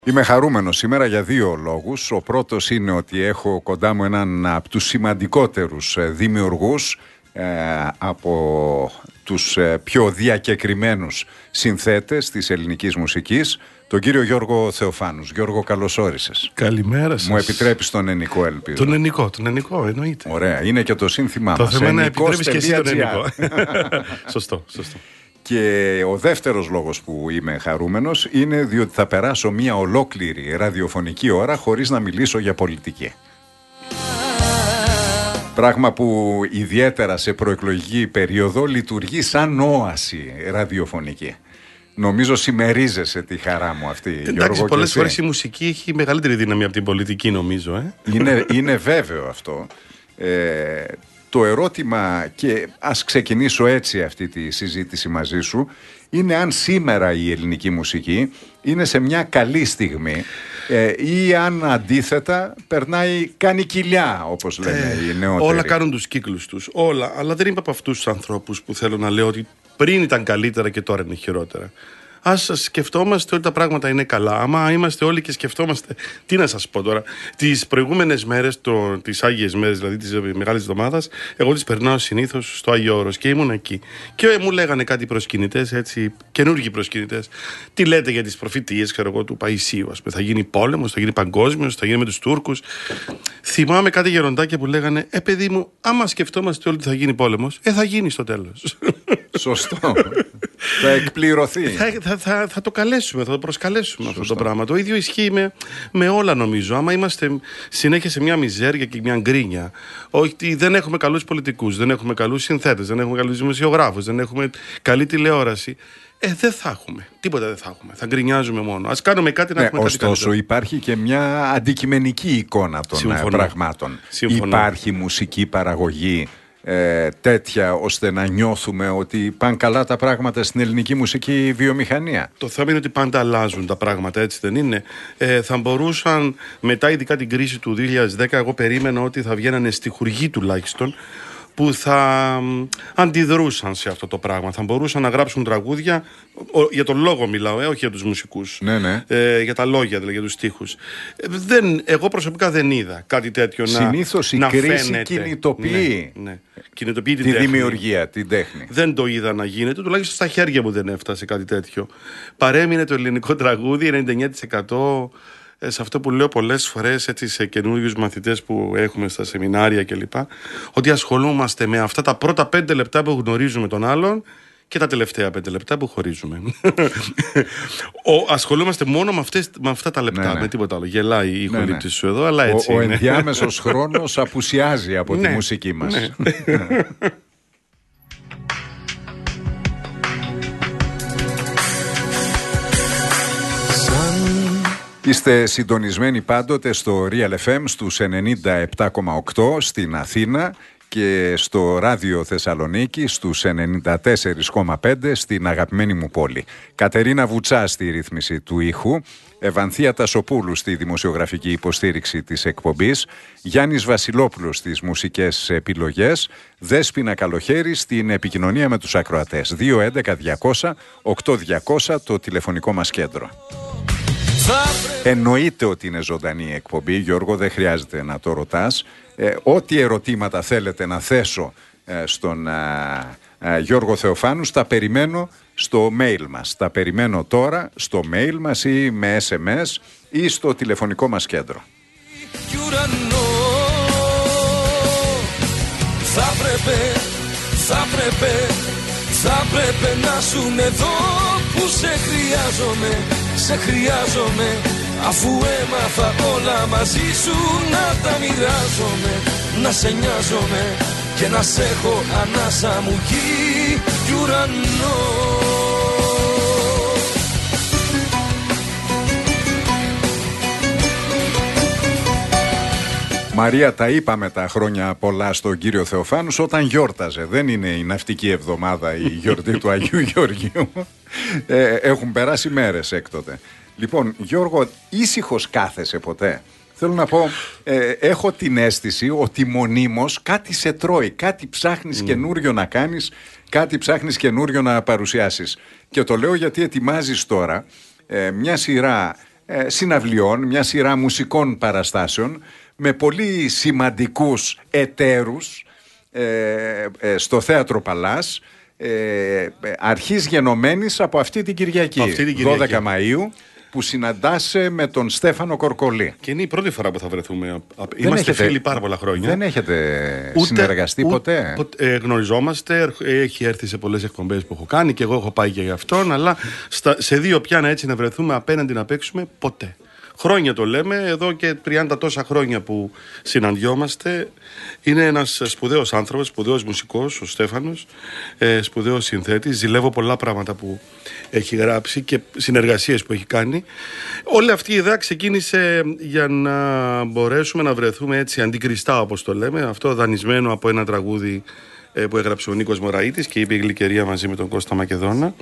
Είμαι χαρούμενος σήμερα για δύο λόγους. Ο πρώτος είναι ότι έχω κοντά μου έναν από τους σημαντικότερους δημιουργούς, από τους πιο διακεκριμένους συνθέτες της ελληνικής μουσικής, τον κύριο Γιώργο Θεοφάνους. Γιώργο, καλώς όρισες. Καλημέρα σας. Μου επιτρέπεις τον ενικό, ελπίζω. Τον ενικό, εννοείται. Ωραία, είναι και το σύνθημά το μας. Το θέμα είναι να επιτρέπεις και εσύ τον ενικό. Σωστό. Και ο δεύτερος λόγος που είμαι χαρούμενος είναι διότι θα περάσω μια ολόκληρη ραδιοφωνική ώρα χωρίς να μιλήσω για πολιτική. Πράγμα που ιδιαίτερα σε προεκλογική περίοδο λειτουργεί σαν όαση ραδιοφωνική. Νομίζω συμμερίζεσαι τη χαρά μου αυτή, Γιώργο. Εντάξει, πολλές φορές η μουσική έχει μεγαλύτερη δύναμη από την πολιτική, νομίζω. Είναι βέβαιο αυτό. Το ερώτημα, και ας ξεκινήσω έτσι αυτή τη συζήτηση μαζί σου, είναι αν σήμερα η ελληνική μουσική είναι σε μια καλή στιγμή ή αν αντίθετα κάνει κοιλιά, όπως λένε οι νεότεροι. Όλα κάνουν τους κύκλους τους, όλα. Αλλά δεν είμαι από αυτούς τους ανθρώπους που θέλω να λέω ότι πριν ήταν καλύτερα και τώρα είναι χειρότερα. Ας σκεφτόμαστε ότι τα πράγματα είναι καλά. Άμα είμαστε όλοι και σκεφτόμαστε, τι να σας πω τώρα, τις προηγούμενες μέρες, τις Άγιες μέρες, δηλαδή της Μεγάλης Εβδομάδας, εγώ τις περνάω συνήθως στο Άγιο Όρος και ήμουν εκεί. Και μου λέγανε κάτι προσκυνητές, έτσι, καινούργιοι προσκυνητές. Τι λέτε για τις προφητείες, ξέρω εγώ, του Παϊσίου? Θα γίνει πόλεμος, θα γίνει παγκόσμιος, θα γίνει με τους Τούρκους. Θυμάμαι κάτι γεροντάκια που λέγανε, παιδί μου, άμα σκεφτόμαστε όλοι ότι θα γίνει πόλεμος, θα γίνει στο τέλος. Σωστό. Θα εκπληρωθεί. Θα το καλέσουμε, θα το προσκαλέσουμε. Σωστό. Αυτό το πράγμα. Το ίδιο ισχύει με όλα, νομίζω. Άμα είμαστε συνέχεια σε μια μιζέρια και μια γκρίνια, ότι δεν έχουμε καλούς πολιτικούς, δεν έχουμε καλούς συνθέτες, δεν έχουμε καλούς δημοσιογράφους, δεν έχουμε καλή τηλεόραση, δεν θα έχουμε. Τίποτα δεν θα έχουμε. Θα γκρινιάζουμε μόνο. Ας κάνουμε κάτι να έχουμε κάτι καλύτερο. Ωστόσο, υπάρχει και μια αντικειμενική εικόνα των πραγμάτων. Υπάρχει μουσική παραγωγή τέτοια ώστε να νιώθουμε ότι πάνε καλά τα πράγματα στην ελληνική μουσική βιομηχανία? Το θέμα είναι ότι πάντα αλλάζουν τα πράγματα, έτσι δεν είναι? Θα μπορούσαν, μετά ειδικά την κρίση του 2010, εγώ περίμενα ότι θα βγαίνανε στιχουργοί τουλάχιστον που θα αντιδρούσαν σε αυτό το πράγμα. Θα μπορούσαν να γράψουν τραγούδια, για τον λόγο μιλάω, όχι για τους μουσικούς. Ναι. Για τα λόγια, δηλαδή, για τους στίχους. Εγώ προσωπικά δεν είδα κάτι τέτοιο συνήθως να κρίση φαίνεται. Κινητοποιεί. Ναι. Κινητοποιεί τη δημιουργία, την τέχνη. Δεν το είδα να γίνεται, τουλάχιστον στα χέρια μου δεν έφτασε κάτι τέτοιο. Παρέμεινε το ελληνικό τραγούδι 99%. Σε αυτό που λέω πολλές φορές, έτσι, σε καινούριους μαθητές που έχουμε στα σεμινάρια κλπ., ότι ασχολούμαστε με αυτά τα πρώτα 5 λεπτά που γνωρίζουμε τον άλλον και τα τελευταία 5 λεπτά που χωρίζουμε. Ασχολούμαστε μόνο με αυτά τα λεπτά, με τίποτα άλλο. Γελάει η ηχολήπτη σου εδώ, αλλά έτσι ο είναι. ενδιάμεσος χρόνος απουσιάζει από τη μουσική μας. Είστε συντονισμένοι πάντοτε στο Real FM στους 97,8 στην Αθήνα και στο Ράδιο Θεσσαλονίκη στους 94,5 στην αγαπημένη μου πόλη. Κατερίνα Βουτσά στη ρύθμιση του ήχου, Ευανθία Τασοπούλου στη δημοσιογραφική υποστήριξη της εκπομπής, Γιάννης Βασιλόπουλος στις μουσικές επιλογές, Δέσποινα Καλοχέρη στην επικοινωνία με τους ακροατές. 211-200-8200 το τηλεφωνικό μας κέντρο. Εννοείται ότι είναι ζωντανή η εκπομπή, Γιώργο, δεν χρειάζεται να το ρωτάς. Ό,τι ερωτήματα θέλετε να θέσω στον Γιώργο Θεοφάνους, τα περιμένω στο mail μας. Τα περιμένω τώρα στο mail μας ή με SMS ή στο τηλεφωνικό μας κέντρο. Θα πρέπει να ζουν εδώ που σε χρειάζομαι, αφού έμαθα όλα μαζί σου να τα μοιράζομαι, να σε νοιάζομαι και να σε έχω ανάσα μου γη κι ουρανό. Μαρία, τα είπαμε τα χρόνια πολλά στον κύριο Θεοφάνους όταν γιόρταζε. Δεν είναι η ναυτική εβδομάδα η γιορτή του Αγίου Γεωργίου. Έχουν περάσει μέρες έκτοτε. Λοιπόν, Γιώργο, ήσυχος κάθεσαι ποτέ? Θέλω να πω, έχω την αίσθηση ότι μονίμως κάτι σε τρώει, κάτι ψάχνεις καινούριο να κάνεις, κάτι ψάχνεις καινούριο να παρουσιάσεις. Και το λέω γιατί ετοιμάζεις τώρα μια σειρά συναυλιών, μια σειρά μουσικών παραστάσεων με πολύ σημαντικούς εταίρους στο Θέατρο Παλάς, αρχής γενομένης από αυτή την Κυριακή, 12 Μαΐου, που συναντάσαι με τον Στέφανο Κορκολή. Και είναι η πρώτη φορά που θα βρεθούμε. Είμαστε φίλοι πάρα πολλά χρόνια. Δεν έχετε συνεργαστεί ποτέ? Γνωριζόμαστε, έχει έρθει σε πολλές εκπομπές που έχω κάνει και εγώ έχω πάει και για αυτόν, αλλά σε δύο πιάνα έτσι να βρεθούμε απέναντι να παίξουμε, ποτέ. Χρόνια το λέμε, εδώ και 30 τόσα χρόνια που συναντιόμαστε. Είναι ένας σπουδαίος άνθρωπος, σπουδαίος μουσικός, ο Στέφανος, σπουδαίος συνθέτης. Ζηλεύω πολλά πράγματα που έχει γράψει και συνεργασίες που έχει κάνει. Όλη αυτή η ιδέα ξεκίνησε για να μπορέσουμε να βρεθούμε έτσι αντικριστά, όπως το λέμε. Αυτό δανεισμένο από ένα τραγούδι που έγραψε ο Νίκος Μωραΐτης και είπε η Γλυκερία μαζί με τον Κώστα Μακεδόνα.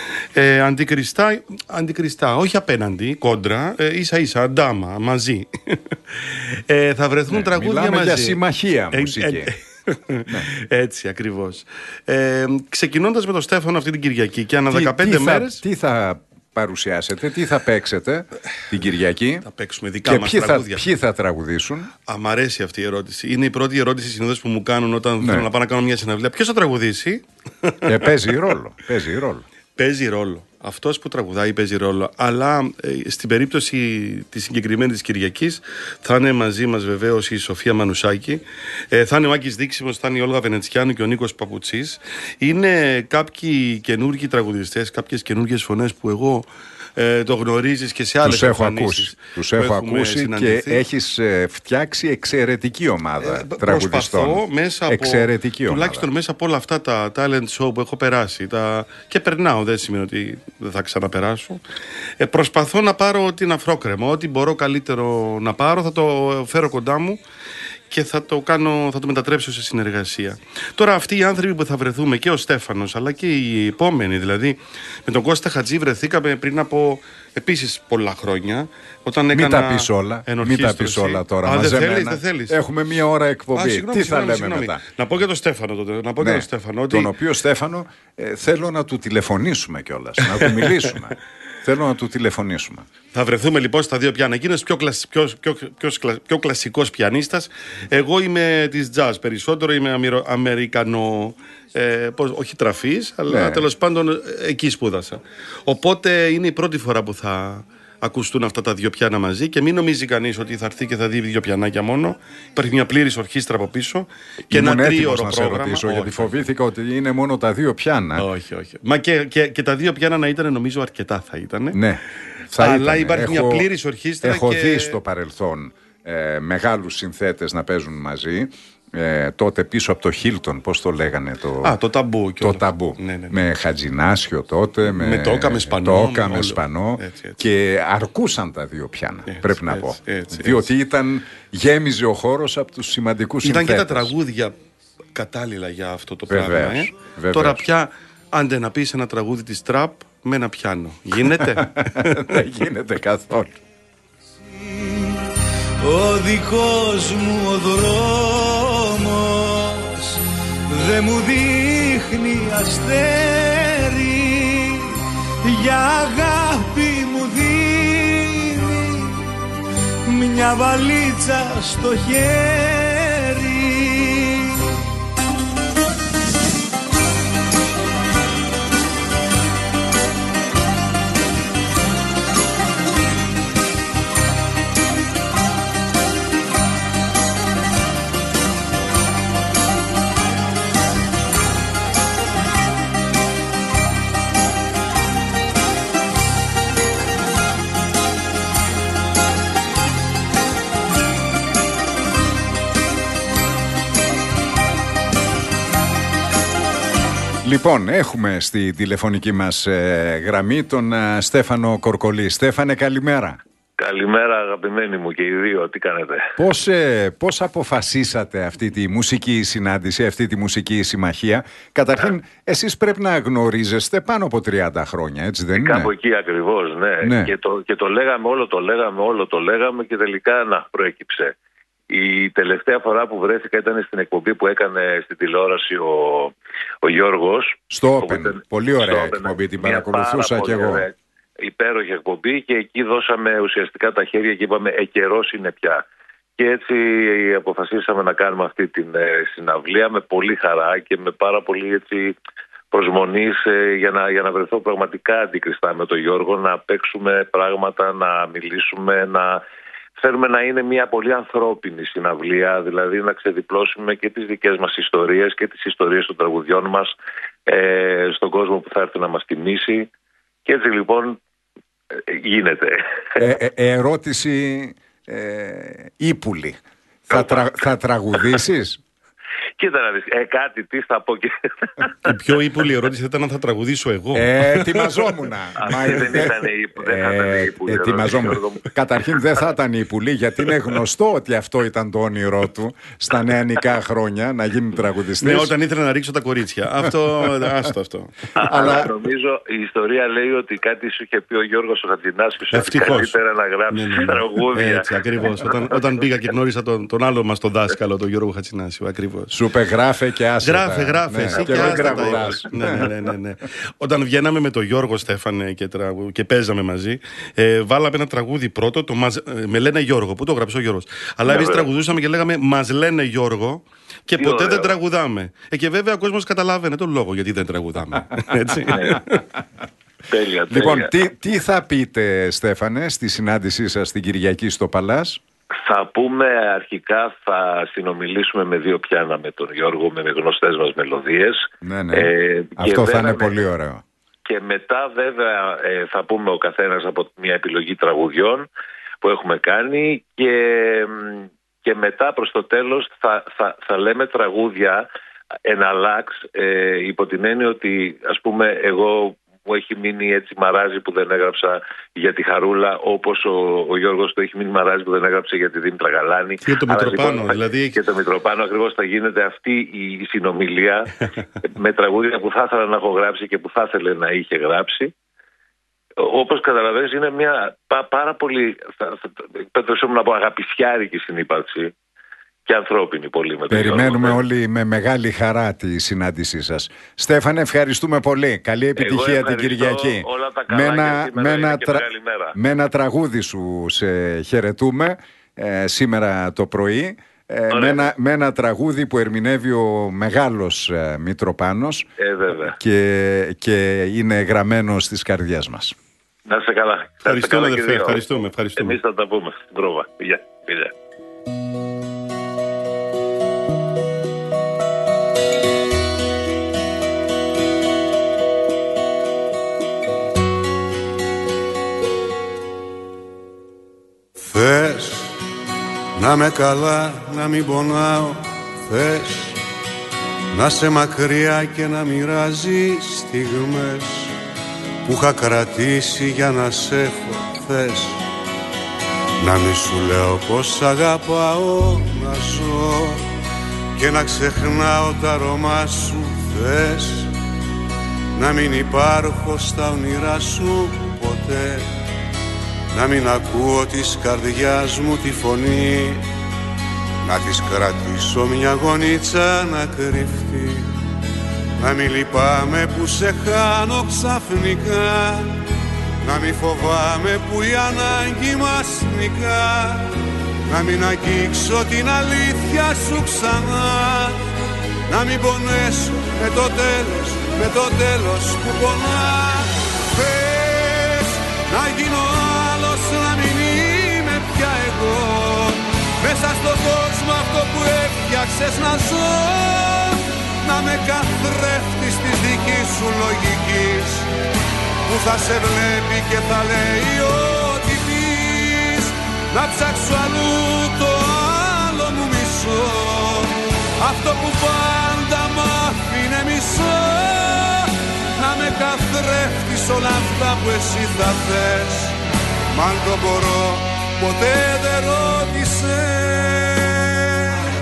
Αντικριστά, όχι απέναντι, κόντρα, ίσα-ίσα, αντάμα, μαζί. Θα βρεθούν τραγούδια μιλάμε μαζί. Για συμμαχία μουσική. Έτσι ακριβώς. Ξεκινώντας με τον Στέφανο αυτή την Κυριακή και ανά 15 μέρες. Τι θα παρουσιάσετε, τι θα παίξετε την Κυριακή? Θα παίξουμε δικά μας τραγούδια. Ποιοι θα τραγουδήσουν? Μ' αρέσει αυτή η ερώτηση. Είναι η πρώτη ερώτηση συνήθως που μου κάνουν όταν θέλω να πάω να κάνω μια συναυλία. Ποιος θα τραγουδήσει? Παίζει ρόλο. Παίζει ρόλο. Αυτός που τραγουδάει παίζει ρόλο. Αλλά στην περίπτωση της συγκεκριμένης της Κυριακής θα είναι μαζί μας βεβαίως η Σοφία Μανουσάκη. Θα είναι ο Άκης Δίξιμος, θα είναι η Όλγα Βενετσιάνου και ο Νίκος Παπουτσής. Είναι κάποιοι καινούργιοι τραγουδιστές, κάποιες καινούργιες φωνές που εγώ το γνωρίζεις και σε άλλες εμφανίσεις. Τους έχω ακούσει και έχεις φτιάξει εξαιρετική ομάδα τραγουδιστών. Εξαιρετική ομάδα. Τουλάχιστον μέσα από όλα αυτά τα talent show που έχω περάσει και περνάω, δεν σημαίνει ότι δεν θα ξαναπεράσω. Προσπαθώ να πάρω ό,τι είναι αφρόκρεμο, ό,τι μπορώ καλύτερο να πάρω, θα το φέρω κοντά μου και θα το μετατρέψω σε συνεργασία. Τώρα αυτοί οι άνθρωποι που θα βρεθούμε, και ο Στέφανος αλλά και οι επόμενοι, δηλαδή με τον Κώστα Χατζή βρεθήκαμε πριν από επίσης πολλά χρόνια, όταν έκανα. Μην τα πεις όλα τώρα μαζεμένα. Δεν θέλεις. Έχουμε μία ώρα εκπομπή. Τι θα λέμε μετά? Να πω για τον Στέφανο τότε. Τον οποίο Στέφανο θέλω να του τηλεφωνήσουμε κιόλας, να του μιλήσουμε. Θέλω να του τηλεφωνήσουμε. Θα βρεθούμε λοιπόν στα δύο πιάνα. Εκείνος πιο κλασικός πιανίστας. Εγώ είμαι της jazz περισσότερο. Είμαι Αμερικανό, όχι τραφής, αλλά τέλος πάντων εκεί σπούδασα. Οπότε είναι η πρώτη φορά που θα ακουστούν αυτά τα δύο πιάνα μαζί και μην νομίζει κανείς ότι θα έρθει και θα δει δύο πιανάκια μόνο. Υπάρχει μια πλήρης ορχήστρα από πίσω και ένα τρίωρο πρόγραμμα. Ρωτήσω, γιατί φοβήθηκα ότι είναι μόνο τα δύο πιάνα. Όχι. Μα και τα δύο πιάνα να ήταν, νομίζω αρκετά θα ήταν. Ναι. Αλλά υπάρχει μια πλήρης ορχήστρα. Έχω δει στο παρελθόν μεγάλους συνθέτες να παίζουν μαζί. Τότε πίσω από το Χίλτον, πώς το λέγανε? Το Ταμπού. Το Ταμπού. Ναι. Με Χατζινάσιο τότε. Με Τόκα με Σπανό. Έτσι. Και αρκούσαν τα δύο πιάνα, πρέπει να πω. Διότι γέμιζε ο χώρος από τους σημαντικούς συνθέτες. Ήταν και τα τραγούδια κατάλληλα για αυτό το πράγμα. Τώρα πια, άντε να πεις ένα τραγούδι της τραπ με ένα πιάνο. Γίνεται? Δεν γίνεται καθόλου. Ο δικός μου ο δρόμος δε μου δείχνει αστέρι, για αγάπη μου δίνει μια βαλίτσα στο χέρι. Λοιπόν, έχουμε στη τηλεφωνική μας γραμμή τον Στέφανο Κορκολή. Στέφανε, καλημέρα. Καλημέρα αγαπημένοι μου και οι δύο, τι κάνετε? Πώς αποφασίσατε αυτή τη μουσική συνάντηση, αυτή τη μουσική συμμαχία? Καταρχήν, εσείς πρέπει να γνωρίζεστε πάνω από 30 χρόνια, έτσι δεν είναι? Κάπου εκεί ακριβώς, ναι. Και το λέγαμε, όλο το λέγαμε και τελικά προέκυψε. Η τελευταία φορά που βρέθηκα ήταν στην εκπομπή που έκανε στην τηλεόραση ο Γιώργος. Στο Open, πολύ ωραία εκπομπή, την παρακολουθούσα κι εγώ. υπέροχη εκπομπή και εκεί δώσαμε ουσιαστικά τα χέρια και είπαμε καιρός είναι πια. Και έτσι αποφασίσαμε να κάνουμε αυτή την συναυλία με πολύ χαρά και με πάρα πολύ έτσι προσμονής για να βρεθώ πραγματικά αντικριστά με τον Γιώργο, να παίξουμε πράγματα, να μιλήσουμε, να θέλουμε να είναι μια πολύ ανθρώπινη συναυλία, δηλαδή να ξεδιπλώσουμε και τις δικές μας ιστορίες και τις ιστορίες των τραγουδιών μας στον κόσμο που θα έρθει να μας τιμήσει. Και έτσι λοιπόν γίνεται. Ερώτηση ύπουλη. Θα τραγουδήσεις? Κοίτα να δεις, κάτι τι θα πω και... Η πιο ύπουλη ερώτηση ήταν αν θα τραγουδήσω εγώ. Ετοιμαζόμουν. Δεν ήταν ύπουλη. Ετοιμαζόμουν. Καταρχήν δεν θα ήταν ύπουλη, γιατί είναι γνωστό ότι αυτό ήταν το όνειρό του στα νεανικά χρόνια, να γίνει τραγουδιστής. Ναι, όταν ήθελα να ρίξω τα κορίτσια. Αυτό. Αλλά νομίζω η ιστορία λέει ότι κάτι σου είχε πει ο Γιώργος ο Χατζηνάσκης, ότι καλύτερα να γράψει τραγούδια. Έτσι, ακριβώς. Όταν πήγα και γνώρισα τον άλλο μας τον δάσκαλο, τον Γιώργο Χατζηνάσκη, ακριβώς. Σου είπε γράφε και άσχετα. Γράφε. Εσύ και δεν γραφτάς. Ναι. Όταν βγαίναμε με τον Γιώργο, Στέφανε, και παίζαμε μαζί, βάλαμε ένα τραγούδι πρώτο, με λένε Γιώργο, που το γράψε ο Γιώργος. Αλλά εμείς τραγουδούσαμε και λέγαμε μας λένε Γιώργο και ποτέ δεν τραγουδάμε. Και βέβαια ο κόσμος καταλάβαινε τον λόγο γιατί δεν τραγουδάμε. Έτσι. Τέλεια. Λοιπόν, τι θα πείτε, Στέφανε, στη συνάντησή σας την Κυριακή στο Παλάς? Θα πούμε αρχικά, θα συνομιλήσουμε με 2 πιάνα με τον Γιώργο, με γνωστές μας μελωδίες. Ναι. Αυτό θα είναι πολύ ωραίο. Και μετά βέβαια θα πούμε ο καθένας από μια επιλογή τραγουδιών που έχουμε κάνει και μετά προς το τέλος θα λέμε τραγούδια εναλλάξ, υπό την έννοια ότι ας πούμε εγώ μου έχει μείνει έτσι μαράζι που δεν έγραψα για τη Χαρούλα, όπως ο Γιώργος του έχει μείνει μαράζι που δεν έγραψε για τη Δήμητρα Γαλάνη. Και το Μητροπάνο, δηλαδή. Και το Μητροπάνο ακριβώς θα γίνεται αυτή η συνομιλία με τραγούδια που θα ήθελα να έχω γράψει και που θα ήθελε να είχε γράψει. Όπως καταλαβαίνεις, είναι μια πάρα πολύ, πέτρεψόμουν να πω, αγαπησιάρικη συνύπαρξη. Και ανθρώπινη πολύ με τον Περιμένουμε όλοι με μεγάλη χαρά τη συνάντησή σας. Στέφανε, ευχαριστούμε πολύ. Καλή επιτυχία την Κυριακή. Όλα τα καλά με ένα τραγούδι σου σε χαιρετούμε σήμερα το πρωί. Με ένα τραγούδι που ερμηνεύει ο μεγάλος Μητροπάνος και είναι γραμμένο στις καρδιές μας. Να είσαι καλά. Ευχαριστούμε. Εμείς θα τα πούμε στην πρόβα. Φιλιά. Θες να με καλά, να μην πονάω. Θες να σε μακριά και να μοιράζει στιγμές που είχα κρατήσει για να σε έχω. Θες να μη σου λέω πως αγαπάω, να ζω και να ξεχνάω τα αρώμα σου. Θες να μην υπάρχω στα όνειρά σου ποτέ, να μην ακούω της καρδιάς μου τη φωνή, να της κρατήσω μια γωνίτσα να κρυφτεί, να μην λυπάμαι που σε χάνω ξαφνικά, να μην φοβάμαι που η ανάγκη μας νικά, να μην αγγίξω την αλήθεια σου ξανά, να μην πονέσω με το τέλος που πονά. Θες να γίνω άλλος, να μην είμαι πια εγώ, μέσα στον κόσμο αυτό που έφτιαξες να ζω, να με καθρέφτεις της δικής σου λογικής, που θα σε βλέπει και θα λέει ό,τι πεις, να ψάξω αλλού το άλλο μου μισό, αυτό που πάντα μ' άφηνε μισό, να με καθρέφτεις όλα αυτά που εσύ θα θες, μ' αν το μπορώ ποτέ δεν ρώτησες.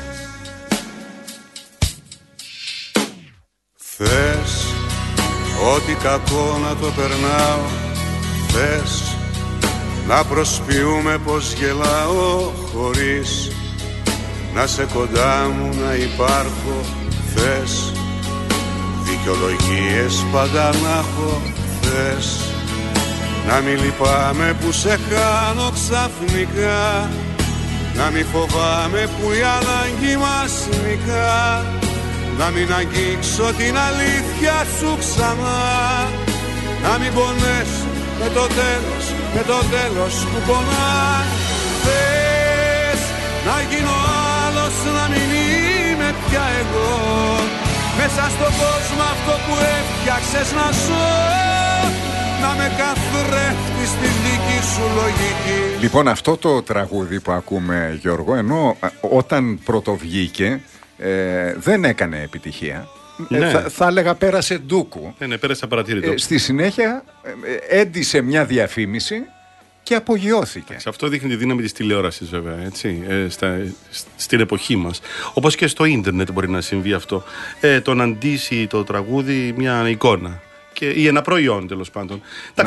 Θες ό,τι κακό να το περνάω, θες να προσποιούμε πως γελάω χωρίς να σε κοντά μου να υπάρχω. Θες δικαιολογίες πάντα να έχω. Θες να μην λυπάμαι που σε χάνω ξαφνικά, να μην φοβάμαι που η ανάγκη μας νικά, να μην αγγίξω την αλήθεια σου ξανά, να μην πονέσω με το τέλος που πονά. Θες να γίνω άλλος, να μην είμαι πια εγώ, μέσα στον κόσμο αυτό που έφτιαξες να ζω, να με καθρέφτεις στη δική σου λογική. Λοιπόν, αυτό το τραγούδι που ακούμε, Γιώργο, ενώ όταν πρωτοβγήκε δεν έκανε επιτυχία. Ναι. Θα έλεγα πέρασε ντούκου. Ναι, πέρασε απαρατήρητο. Στη συνέχεια έντυσε μια διαφήμιση και απογειώθηκε. Αυτό δείχνει τη δύναμη της τηλεόρασης, βέβαια, έτσι, στην εποχή μας. Όπως και στο ίντερνετ μπορεί να συμβεί αυτό. Το να αντίσει το τραγούδι μια εικόνα ή ένα προϊόν, τέλος πάντων.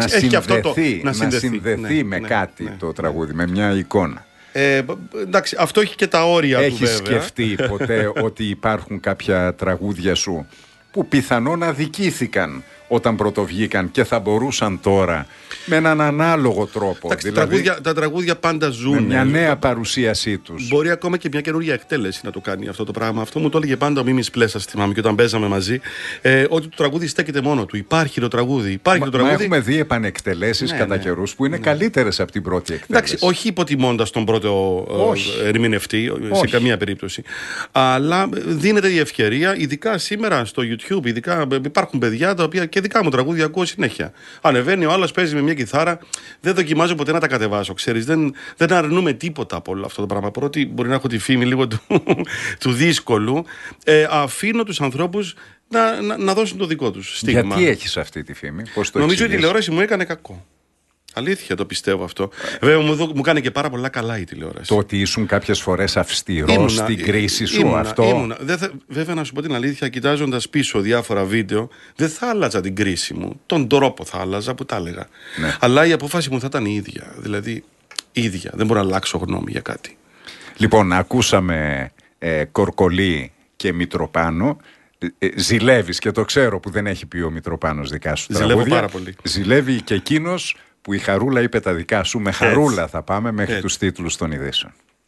Να συνδεθεί με κάτι το τραγούδι, με μια εικόνα. Εντάξει, αυτό έχει και τα όρια του, βέβαια. Έχεις σκεφτεί ποτέ ότι υπάρχουν κάποια τραγούδια σου που πιθανόν αδικήθηκαν όταν πρωτοβγήκαν και θα μπορούσαν τώρα με έναν ανάλογο τρόπο? Εντάξει, δηλαδή, τα τραγούδια πάντα ζουν. Με μια νέα παρουσίασή τους. Μπορεί ακόμα και μια καινούργια εκτέλεση να το κάνει αυτό το πράγμα. Αυτό μου το έλεγε πάντα ο Μίμης Πλέσας, θυμάμαι, και όταν παίζαμε μαζί, ότι το τραγούδι στέκεται μόνο του. Υπάρχει το τραγούδι. Μα έχουμε δει επανεκτελέσεις κατά καιρούς που είναι καλύτερες από την πρώτη εκτέλεση. Εντάξει, όχι υποτιμώντας τον πρώτο ερμηνευτή, σε καμία περίπτωση. Αλλά δίνεται η ευκαιρία, ειδικά σήμερα στο YouTube, ειδικά υπάρχουν παιδιά τα οποία και δικά μου τραγούδια ακούω συνέχεια. Ανεβαίνει ο άλλος, παίζει με μια κιθάρα. Δεν δοκιμάζω ποτέ να τα κατεβάσω. Ξέρεις, δεν αρνούμε τίποτα από όλο αυτό το πράγμα. Πρώτη μπορεί να έχω τη φήμη λίγο του δύσκολου. Αφήνω τους ανθρώπους να δώσουν το δικό τους στίγμα. Γιατί έχεις αυτή τη φήμη? Πώς το νομίζω ότι η τηλεόραση μου έκανε κακό. Αλήθεια, το πιστεύω αυτό. Βέβαια, μου κάνει και πάρα πολλά καλά η τηλεόραση. Το ότι ήσουν κάποιες φορές αυστηρός στην κρίση σου, αυτό. Βέβαια, να σου πω την αλήθεια, κοιτάζοντας πίσω διάφορα βίντεο, δεν θα άλλαζα την κρίση μου. Τον τρόπο θα άλλαζα που τα έλεγα. Ναι. Αλλά η απόφαση μου θα ήταν η ίδια. Δηλαδή, ίδια. Δεν μπορώ να αλλάξω γνώμη για κάτι. Λοιπόν, ακούσαμε Κορκολί και Μητροπάνο. Ζηλεύεις, και το ξέρω που δεν έχει πει ο Μητροπάνος δικά σου τραγούδια. Ζηλεύω πάρα πολύ. Ζηλεύει και εκείνος που η Χαρούλα είπε τα δικά σου. Με Χαρούλα θα πάμε μέχρι τους τίτλους των ειδήσεων.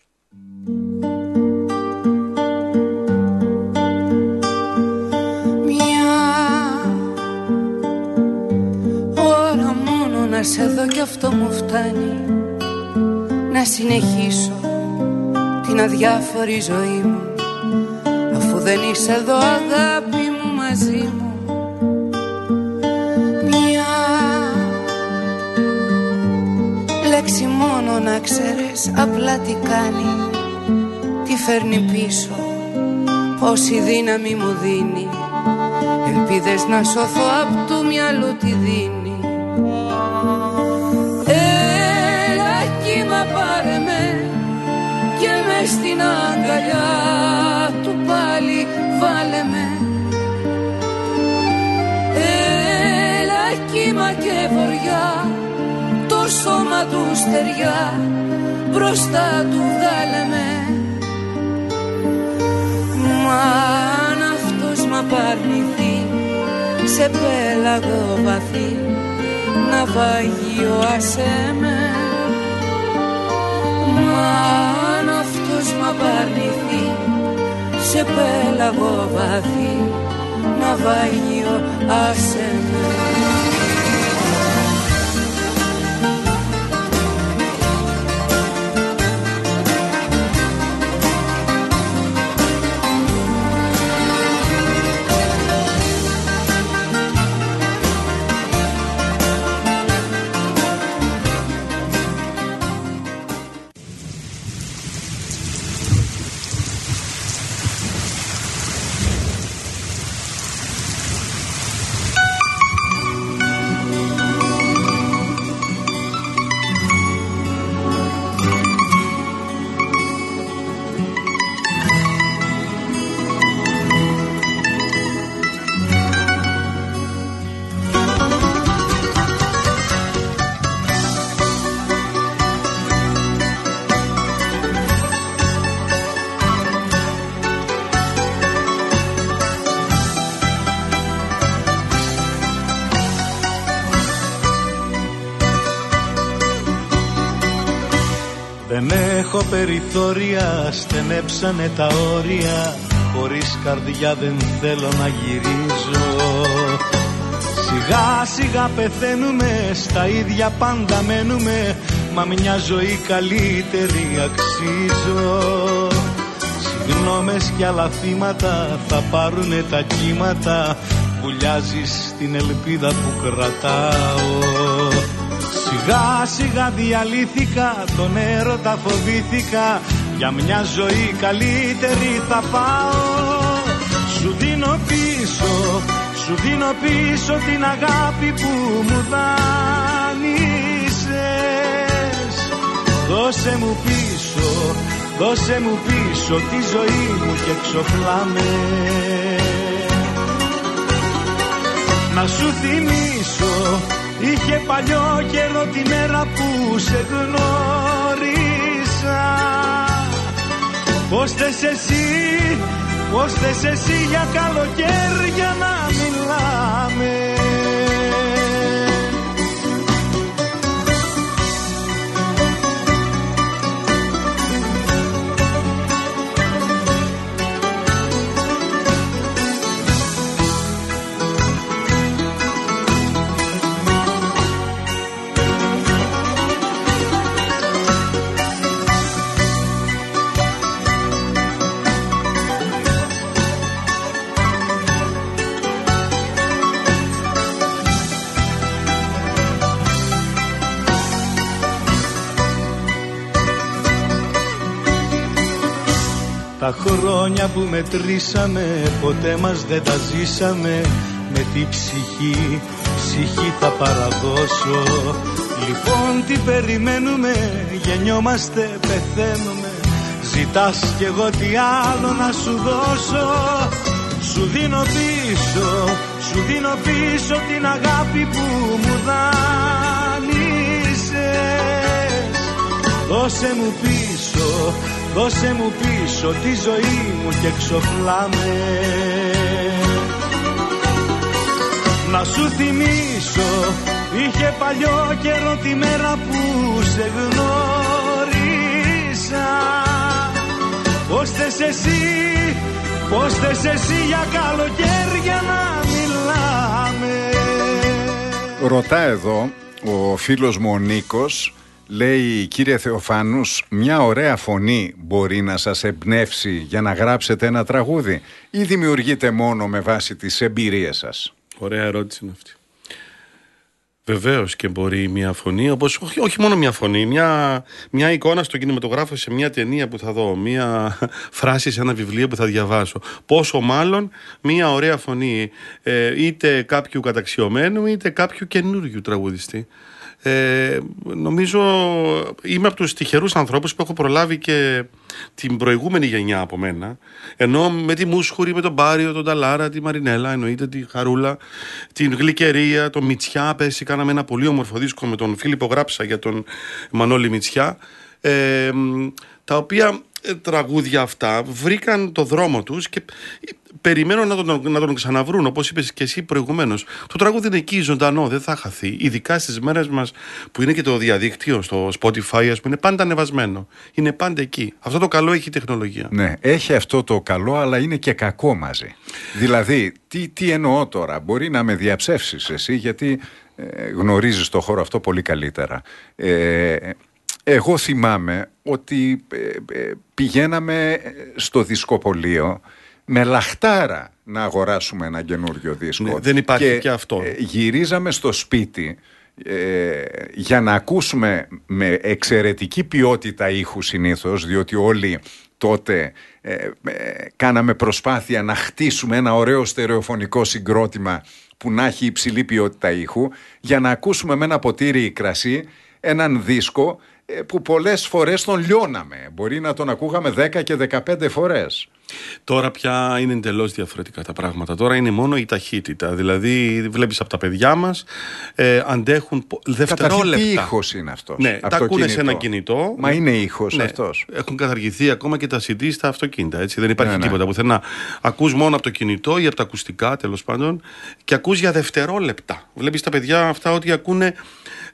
Μια ώρα μόνο να σε δω κι αυτό μου φτάνει, να συνεχίσω την αδιάφορη ζωή μου, αφού δεν είσαι εδώ αγάπη μου μαζί μου. Λέξη μόνο να ξέρεις απλά τι κάνει, τι φέρνει πίσω, πόση δύναμη μου δίνει, ελπίδες να σωθώ απ' του μυαλού τη δίνει. Έλα κύμα πάρε με και μες στην αγκαλιά του πάλι βάλε με. Έλα κύμα και βοριά, το σώμα του στεριά μπροστά του βγάλε με. Μα αν αυτός μ' απαρνηθεί σε πέλαγο βαθύ, ναυάγιο άσε με. Μα αν αυτός μ' απαρνηθεί σε πέλαγο βαθύ, ναυάγιο άσε με. Δεν έχω περιθώρια, στενέψανε τα όρια. Χωρίς καρδιά δεν θέλω να γυρίζω. Σιγά σιγά πεθαίνουμε, στα ίδια πάντα μένουμε. Μα μια ζωή καλύτερη αξίζω. Συγγνώμες κι άλλα θύματα θα πάρουνε τα κύματα. Βουλιάζεις την ελπίδα που κρατάω. Σιγά σιγά διαλύθηκα, τον έρωτα φοβήθηκα. Για μια ζωή καλύτερη θα πάω. Σου δίνω πίσω, σου δίνω πίσω την αγάπη που μου δάνεισες. Δώσε μου πίσω, δώσε μου πίσω τη ζωή μου και ξοφλάμε. Να σου θυμίσω, είχε παλιό καιρό τη μέρα που σε γνώρισα. Πώς θες εσύ, πώς θες εσύ για καλοκαίρια να μιλάμε. Τα χρόνια που μετρήσαμε ποτέ μας δεν τα ζήσαμε. Με τη ψυχή, ψυχή θα παραδώσω. Λοιπόν τι περιμένουμε, γεννιόμαστε, πεθαίνουμε. Ζητάς κι εγώ τι άλλο να σου δώσω. Σου δίνω πίσω, σου δίνω πίσω την αγάπη που μου δάνεισες. Δώσε μου πίσω, δώσε μου πίσω τη ζωή μου και ξοφλάμε. Να σου θυμίσω, είχε παλιό καιρό τη μέρα που σε γνώρισα. Πώς θες εσύ, πώς θες εσύ για καλοκαίρια να μιλάμε. Ρωτά εδώ ο φίλος μου ο Νίκος. Λέει, κύριε Θεοφάνους, μια ωραία φωνή μπορεί να σας εμπνεύσει για να γράψετε ένα τραγούδι ή δημιουργείτε μόνο με βάση τις εμπειρίες σας? Ωραία ερώτηση είναι αυτή. Βεβαίως και μπορεί μια φωνή, όπως όχι μόνο μια φωνή, μια εικόνα στο κινηματογράφο, σε μια ταινία που θα δω, μια φράση σε ένα βιβλίο που θα διαβάσω. Πόσο μάλλον μια ωραία φωνή, είτε κάποιου καταξιωμένου είτε κάποιου καινούργιου τραγουδιστή. Νομίζω είμαι από τους τυχερούς ανθρώπους που έχω προλάβει και την προηγούμενη γενιά από μένα, ενώ με τη Μούσχουρη, με τον Πάριο, τον Ταλάρα, τη Μαρινέλα, εννοείται τη Χαρούλα, την Γλυκερία, τον Μητσιά. Πέρσι κάναμε ένα πολύ όμορφο δίσκο με τον Φίλιππο Γράψα για τον Μανώλη Μητσιά, τα οποία τραγούδια αυτά βρήκαν το δρόμο τους και περιμένω να τον ξαναβρούν, όπως είπες και εσύ προηγουμένως. Το τραγούδι είναι εκεί ζωντανό, δεν θα χαθεί. Ειδικά στις μέρες μας που είναι και το διαδίκτυο στο Spotify, ας πούμε, είναι πάντα ανεβασμένο. Είναι πάντα εκεί. Αυτό το καλό έχει η τεχνολογία. Ναι, έχει αυτό το καλό, αλλά είναι και κακό μαζί. Δηλαδή, τι εννοώ τώρα? Μπορεί να με διαψεύσεις εσύ, γιατί γνωρίζεις το χώρο αυτό πολύ καλύτερα. Εγώ θυμάμαι ότι πηγαίναμε στο δισκοπωλείο με λαχτάρα να αγοράσουμε ένα καινούριο δίσκο. Ναι, δεν υπάρχει και αυτό. Γυρίζαμε στο σπίτι για να ακούσουμε με εξαιρετική ποιότητα ήχου συνήθως, διότι όλοι τότε κάναμε προσπάθεια να χτίσουμε ένα ωραίο στερεοφωνικό συγκρότημα που να έχει υψηλή ποιότητα ήχου, για να ακούσουμε με ένα ποτήρι κρασί έναν δίσκο που πολλές φορές τον λιώναμε. Μπορεί να τον ακούγαμε 10 και 15 φορές. Τώρα πια είναι εντελώς διαφορετικά τα πράγματα. Τώρα είναι μόνο η ταχύτητα. Δηλαδή βλέπεις από τα παιδιά μας, αντέχουν δευτερόλεπτα. Καταρχήν τι ήχος είναι αυτός? Ναι, τα ακούνε σε ένα κινητό. Μα είναι ήχος, ναι, αυτός. Έχουν καταργηθεί ακόμα και τα CD στα αυτοκίνητα. Έτσι. Δεν υπάρχει τίποτα πουθενά. Ακούς μόνο από το κινητό ή από τα ακουστικά, τέλος πάντων, και ακούς για δευτερόλεπτα. Βλέπεις τα παιδιά αυτά ότι ακούνε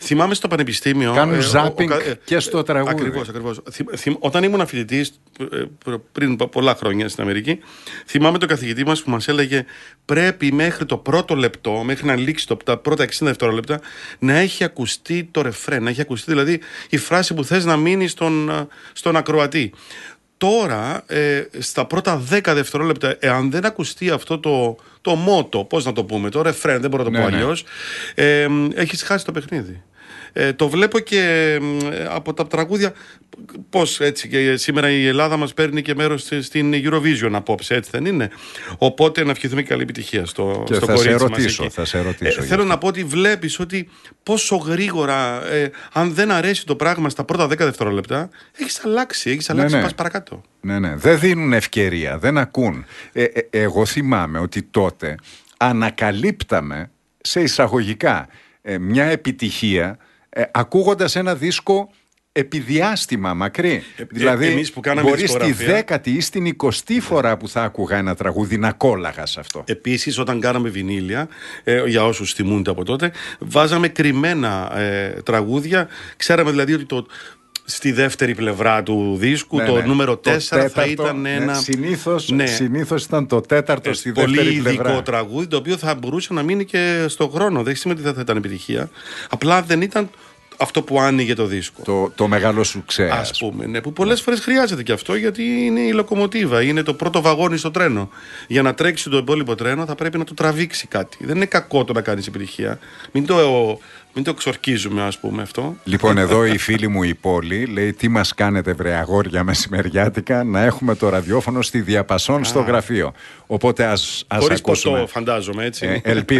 Θυμάμαι στο πανεπιστήμιο. Κάνουν ζάπινγκ και στο τραγούδι. Ακριβώς. Όταν ήμουν φοιτητής πριν πολλά χρόνια στην Αμερική, θυμάμαι τον καθηγητή μας που μας έλεγε πρέπει μέχρι το πρώτο λεπτό, μέχρι να λήξει τα πρώτα 60 δευτερόλεπτα, να έχει ακουστεί το ρεφρέν, να έχει ακουστεί δηλαδή η φράση που θες να μείνει στον ακροατή. Τώρα, στα πρώτα 10 δευτερόλεπτα, εάν δεν ακουστεί αυτό το μότο, πώς να το πούμε, το ρεφρέν, δεν μπορώ να το πω αλλιώς, έχεις χάσει το παιχνίδι. Το βλέπω και από τα τραγούδια πώς έτσι και σήμερα η Ελλάδα μας παίρνει και μέρος στην Eurovision απόψε, έτσι δεν είναι? Οπότε να ευχηθούμε καλή επιτυχία στο κορίτσι μας. Θα σε ρωτήσω. Θέλω να πω ότι βλέπεις ότι πόσο γρήγορα, αν δεν αρέσει το πράγμα στα πρώτα 10 δευτερόλεπτα, έχεις αλλάξει, πας παρακάτω. Ναι. Δεν δίνουν ευκαιρία, δεν ακούν. Εγώ θυμάμαι ότι τότε ανακαλύπταμε σε εισαγωγικά μια επιτυχία ακούγοντας ένα δίσκο επί διάστημα μακρύ. Δηλαδή μπορεί στη 10η ή στην 20η φορά που θα άκουγα ένα τραγούδι να κόλλαγα σε αυτό. Επίσης όταν κάναμε βινίλια, για όσους θυμούνται από τότε, βάζαμε κρυμμένα τραγούδια. Ξέραμε δηλαδή ότι στη δεύτερη πλευρά του δίσκου το νούμερο 4 θα ήταν ένα... Συνήθως ήταν το τέταρτο στη δεύτερη πλευρά. Πολύ ειδικό τραγούδι, το οποίο θα μπορούσε να μείνει και στον χρόνο. Δεν σημαίνει ότι δεν θα ήταν επιτυχία. Απλά δεν ήταν αυτό που άνοιγε το δίσκο. Το μεγάλο σουξέ. Ας πούμε, ναι, που πολλές φορές χρειάζεται και αυτό, γιατί είναι η λοκομοτίβα, είναι το πρώτο βαγόνι στο τρένο. Για να τρέξει το υπόλοιπο τρένο θα πρέπει να το τραβήξει κάτι. Δεν είναι κακό το να κάνεις επιτυχία. Μην το εξορκίζουμε, ας πούμε, αυτό. Λοιπόν, εδώ η φίλη μου η Πόλη λέει: τι μας κάνετε, βρε αγόρια, μεσημεριάτικα, να έχουμε το ραδιόφωνο στη διαπασόν στο γραφείο. Οπότε ας χωρίς ακούσουμε. ποτό, φαντάζομαι, έτσι.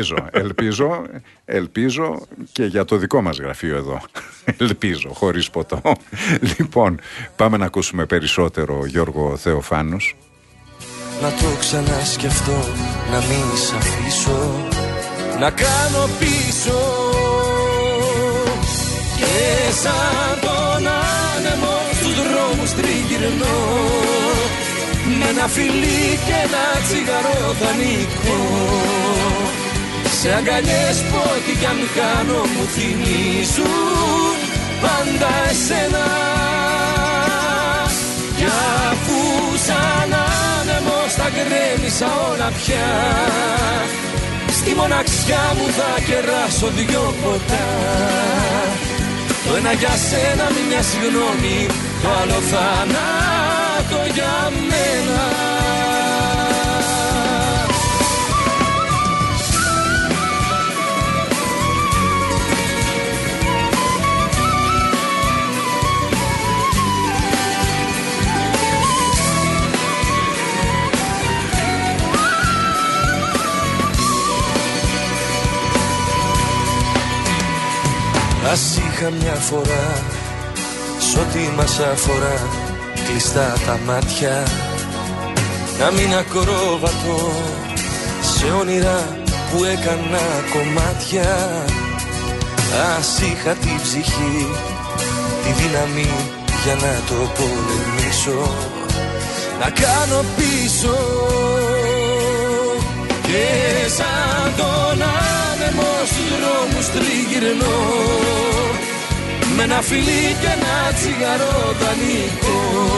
Ελπίζω και για το δικό μας γραφείο εδώ. Ελπίζω, χωρίς ποτό. Λοιπόν, πάμε να ακούσουμε περισσότερο Γιώργο Θεοφάνους. Να το ξανασκεφτώ, να μην σ' αφήσω, να κάνω πίσω. Και σαν τον άνεμο στους δρόμους τριγυρνώ, με ένα φιλί και ένα τσιγαρό δανεικό. Σε αγκαλιές που ό,τι κι αν κάνω μου θυμίζουν πάντα εσένα. Κι αφού σαν άνεμος τα γκρέμισα όλα πια, στη μοναξιά μου θα κεράσω 2 ποτά. Το ένα για σένα, μια συγγνώμη, το άλλο θάνατο για μένα. Ας είχα μια φορά σ' ό,τι μας αφορά κλειστά τα μάτια, να μην ακρόβατο σε όνειρα που έκανα κομμάτια. Ας είχα τη ψυχή, τη δύναμη για να το πολεμήσω, να κάνω πίσω. Και σαν τον άνεμο στους δρόμους τριγυρνώ, με ένα φιλί και ένα τσιγαρό δανεικό.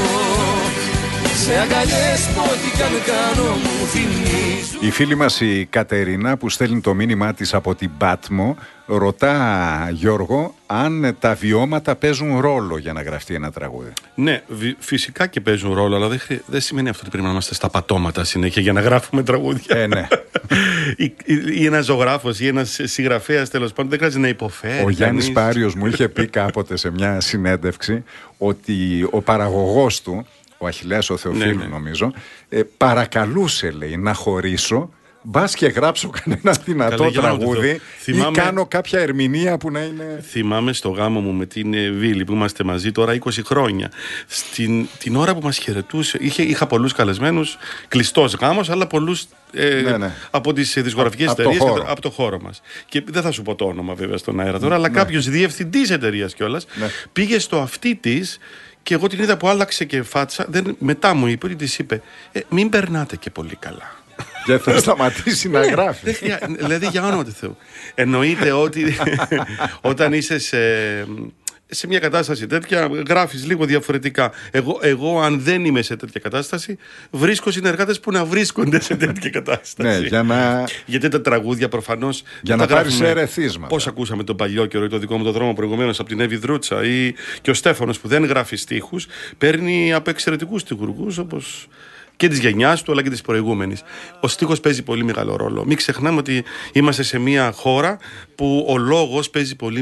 Σε αγκαλιές που ό,τι κι αν κάνω μου θυμίζουν. Η φίλη μας η Κατερίνα που στέλνει το μήνυμά της από την Πάτμο ρωτά, Γιώργο, αν τα βιώματα παίζουν ρόλο για να γραφτεί ένα τραγούδι. Ναι, φυσικά και παίζουν ρόλο, αλλά δεν σημαίνει αυτό ότι πρέπει να είμαστε στα πατώματα συνέχεια για να γράφουμε τραγούδια. Ναι. Ή ένας ζωγράφος ή ένας συγγραφέας, τέλος πάντων, δεν χρειάζεται να υποφέρει. Ο Γιάννης Πάριος μου είχε πει κάποτε σε μια συνέντευξη ότι ο παραγωγός του, ο Αχιλλέας ο Θεοφίλου, νομίζω, παρακαλούσε, λέει, να χωρίσω, μπας και γράψω κανένα δυνατό τραγούδι ή κάνω κάποια ερμηνεία που να είναι... Θυμάμαι στο γάμο μου με την Βίλη που είμαστε μαζί τώρα 20 χρόνια. Την ώρα που μας χαιρετούσε, είχα πολλούς καλεσμένους, κλειστός γάμος, αλλά πολλούς από τις δισκογραφικές εταιρείες από το χώρο μας. Και δεν θα σου πω το όνομα βέβαια στον αέρα τώρα, αλλά κάποιος διευθυντής εταιρείας κιόλας πήγε στο αυτί της. Και εγώ την είδα που άλλαξε και φάτσα. Μετά μου είπε ότι της είπε: μην περνάτε και πολύ καλά. Και θα σταματήσει να γράφει. Δηλαδή, για όνομα του Θεού. Εννοείται ότι όταν είσαι σε μια κατάσταση τέτοια, γράφεις λίγο διαφορετικά. Εγώ, αν δεν είμαι σε τέτοια κατάσταση, βρίσκω συνεργάτες που να βρίσκονται σε τέτοια κατάσταση. Ναι, γιατί τα τραγούδια προφανώς. Για να πάρεις ερεθίσματα. Πώς ακούσαμε τον παλιό καιρό ή το δικό μου το δρόμο προηγουμένως από την Εύη Δρούτσα, ή και ο Στέφανος που δεν γράφει στίχους, παίρνει από εξαιρετικούς στιχουργούς όπως και της γενιάς του αλλά και της προηγούμενης. Ο στίχος παίζει πολύ μεγάλο ρόλο. Μην ξεχνάμε ότι είμαστε σε μια χώρα που ο λόγος παίζει πολύ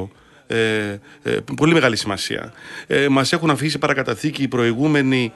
μεγάλη σημασία. Μας έχουν αφήσει παρακαταθήκη οι προηγούμενοι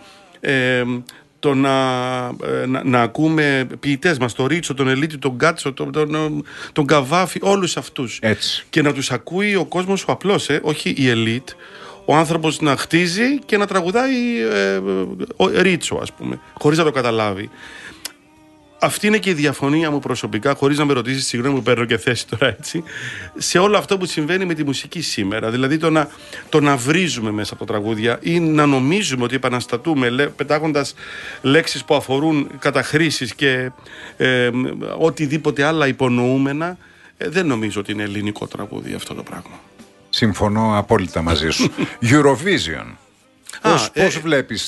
το να ακούμε ποιητές μας, τον Ρίτσο, τον Ελίτη, τον Γκάτσο, τον Καβάφη, όλους αυτούς. Έτσι. Και να τους ακούει ο κόσμος ο απλός, όχι η ελίτ, ο άνθρωπος να χτίζει και να τραγουδάει ο Ρίτσο, ας πούμε, χωρίς να το καταλάβει. Αυτή είναι και η διαφωνία μου προσωπικά, χωρίς να με ρωτήσεις, συγγνώμη που παίρνω και θέση τώρα έτσι, σε όλο αυτό που συμβαίνει με τη μουσική σήμερα. Δηλαδή το να βρίζουμε μέσα από τραγούδια ή να νομίζουμε ότι επαναστατούμε πετάγοντας λέξεις που αφορούν καταχρήσεις και οτιδήποτε άλλα υπονοούμενα. Δεν νομίζω ότι είναι ελληνικό τραγούδι αυτό το πράγμα. Συμφωνώ απόλυτα μαζί σου. Eurovision. Πώς βλέπεις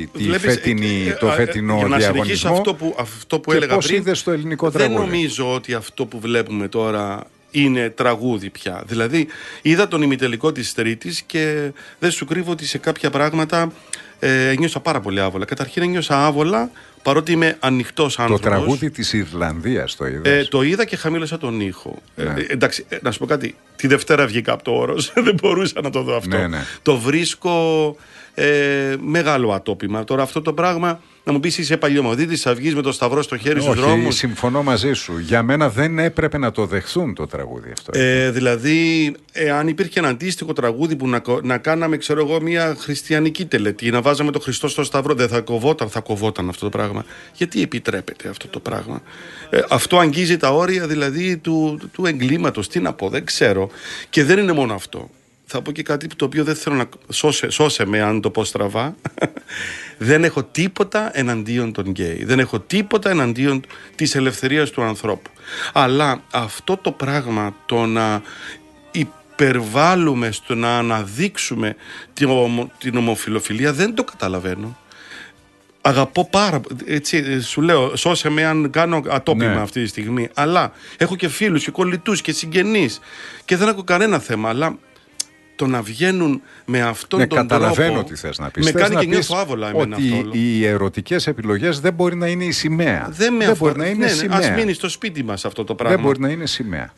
το φετινό για να διαγωνισμό αυτό που και έλεγα πώς πριν, είδες το ελληνικό τραγούδι? Δεν νομίζω ότι αυτό που βλέπουμε τώρα είναι τραγούδι πια. Δηλαδή είδα τον ημιτελικό της Τρίτης και δεν σου κρύβω ότι σε κάποια πράγματα ένιωσα πάρα πολύ άβολα. Καταρχήν ένιωσα άβολα παρότι είμαι ανοιχτός άνθρωπος. Το τραγούδι της Ιρλανδίας το είδες? Το είδα και χαμήλωσα τον ήχο. Εντάξει, να σου πω κάτι. Τη Δευτέρα βγήκα από το Όρος. Δεν μπορούσα να το δω αυτό. Ναι. Το βρίσκω μεγάλο ατόπιμα. Τώρα αυτό το πράγμα, να μου πεις είσαι παλιωμοδίτης, θα βγεις με το σταυρό στο χέρι στους δρόμους. Όχι, συμφωνώ μαζί σου. Για μένα δεν έπρεπε να το δεχθούν το τραγούδι αυτό. Δηλαδή, αν υπήρχε ένα αντίστοιχο τραγούδι που να κάναμε, ξέρω εγώ, μια χριστιανική τελετή, να βάζαμε το Χριστό στο σταυρό, δεν θα κοβόταν αυτό το πράγμα. Γιατί επιτρέπεται αυτό το πράγμα? Αυτό αγγίζει τα όρια δηλαδή του εγκλήματος. Τι να πω, δεν ξέρω. Και δεν είναι μόνο αυτό. Θα πω και κάτι το οποίο δεν θέλω να... Σώσε με αν το πω στραβά. Δεν έχω τίποτα εναντίον των γκέι. Δεν έχω τίποτα εναντίον της ελευθερίας του ανθρώπου. Αλλά αυτό το πράγμα, το να υπερβάλλουμε, στο να αναδείξουμε την ομοφιλοφιλία, δεν το καταλαβαίνω. Αγαπώ πάρα πολύ. Έτσι, σου λέω, σώσε με αν κάνω ατόπιμα αυτή τη στιγμή. Αλλά έχω και φίλους και κολλητούς και συγγενείς και δεν έχω κανένα θέμα. Αλλά το να βγαίνουν με αυτόν τον τρόπο. Καταλαβαίνω τι θες να πεις. Με κάνει και νιώθω άβολα εμένα ότι αυτό. Οι ερωτικές επιλογές δεν μπορεί να είναι η σημαία. Δεν μπορεί να είναι σημαία. Ας μείνει στο σπίτι μας αυτό το πράγμα. Δεν μπορεί να είναι σημαία.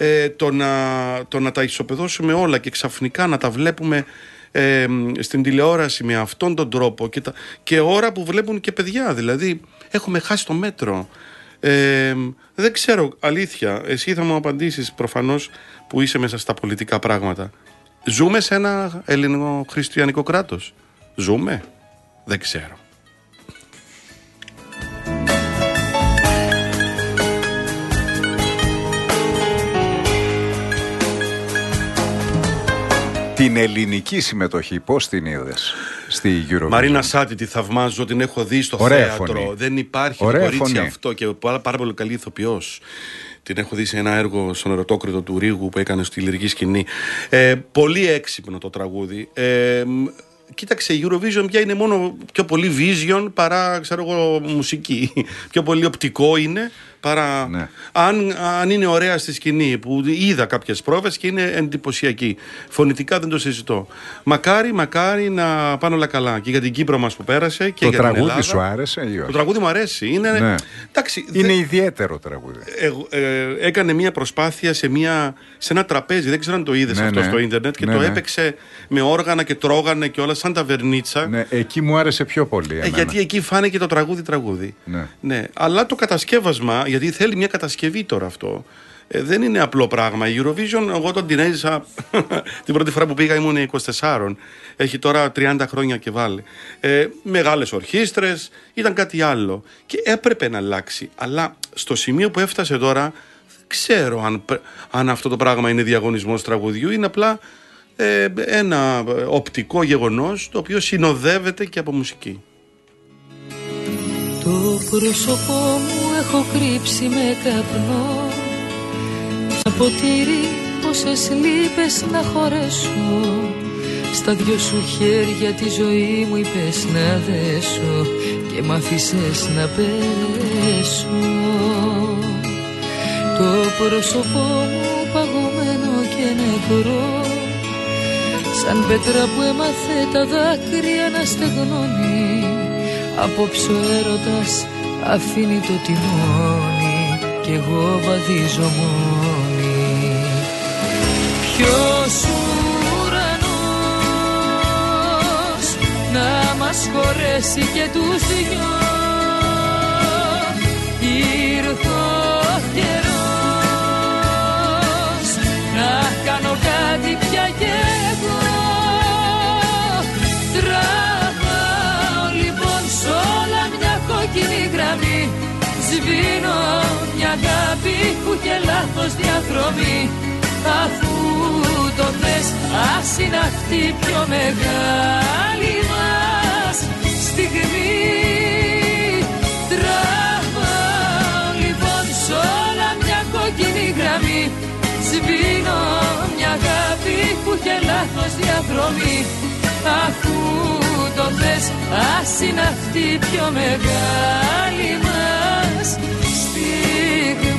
Το να τα ισοπεδώσουμε όλα και ξαφνικά να τα βλέπουμε στην τηλεόραση με αυτόν τον τρόπο και ώρα που βλέπουν και παιδιά. Δηλαδή έχουμε χάσει το μέτρο. Δεν ξέρω, αλήθεια. Εσύ θα μου απαντήσεις προφανώς που είσαι μέσα στα πολιτικά πράγματα. Ζούμε σε ένα ελληνο-χριστιανικό κράτος? Ζούμε? Δεν ξέρω. Την ελληνική συμμετοχή πώς την είδες στη Eurovision? Μαρίνα Σάτι, τη θαυμάζω, την έχω δει στο θέατρο. Φωνή. Δεν υπάρχει το κορίτσι αυτό και πάρα πολύ καλή ηθοποιός. Την έχω δει σε ένα έργο στον Ερωτόκριτο του Ρίγου που έκανε στη λυρική σκηνή. Πολύ έξυπνο το τραγούδι. Κοίταξε, η Eurovision πια είναι μόνο πιο πολύ vision παρά, ξέρω εγώ, μουσική. Πιο πολύ οπτικό είναι παρά... Ναι. Αν είναι ωραία στη σκηνή, που είδα κάποιες πρόβες και είναι εντυπωσιακή. Φωνητικά δεν το συζητώ. Μακάρι να πάνε όλα καλά. Και για την Κύπρο μας που πέρασε και για την Ελλάδα. Το τραγούδι σου άρεσε ή όχι? Το τραγούδι μου αρέσει. Είναι, ναι. Εντάξει, είναι ιδιαίτερο τραγούδι. Έκανε μια προσπάθεια σε ένα τραπέζι. Δεν ξέρω αν το είδες αυτό στο ίντερνετ. Και το έπαιξε με όργανα και τρώγανε και όλα σαν ταβερνίτσα. Ναι, εκεί μου άρεσε πιο πολύ. Γιατί εκεί φάνηκε το τραγούδι. Ναι. Αλλά το κατασκεύασμα, γιατί θέλει μια κατασκευή τώρα αυτό. Δεν είναι απλό πράγμα. Η Eurovision, εγώ όταν την έζησα την πρώτη φορά που πήγα ήμουν 24. Έχει τώρα 30 χρόνια και βάλε. Μεγάλες ορχήστρες, ήταν κάτι άλλο. Και έπρεπε να αλλάξει. Αλλά στο σημείο που έφτασε τώρα, δεν ξέρω αν αυτό το πράγμα είναι διαγωνισμός τραγουδιού. Είναι απλά ένα οπτικό γεγονός το οποίο συνοδεύεται και από μουσική. Το πρόσωπό μου έχω κρύψει με καπνό, ένα ποτήρι πόσες λύπες να χωρέσω. Στα δυο σου χέρια τη ζωή μου είπες να δέσω και μ' άφησες να πέσω. Το πρόσωπό μου παγωμένο και νεκρό, σαν πέτρα που έμαθε τα δάκρυα να στεγνώνει. Απόψε ο έρωτας αφήνει το τιμόνι κι εγώ βαδίζω μόνη. Ποιος ουρανός να μας χωρέσει και τους δυο, ήρθε ο καιρός να κάνω κάτι πια κι εγώ. Τραβάω λοιπόν σ' όλα μια κόκκινη γραμμή, σβήνω μια αγάπη που είχε λάθος διαδρομή. Αφού το θες ας είναι αυτή η πιο μεγάλη μας στιγμή. Τραβάω λοιπόν σ' όλα μια κόκκινη γραμμή, σβήνω μια αγάπη που είχε λάθος διαδρομή. Αφού το θες ας είναι αυτή η πιο μεγάλη μας στιγμή.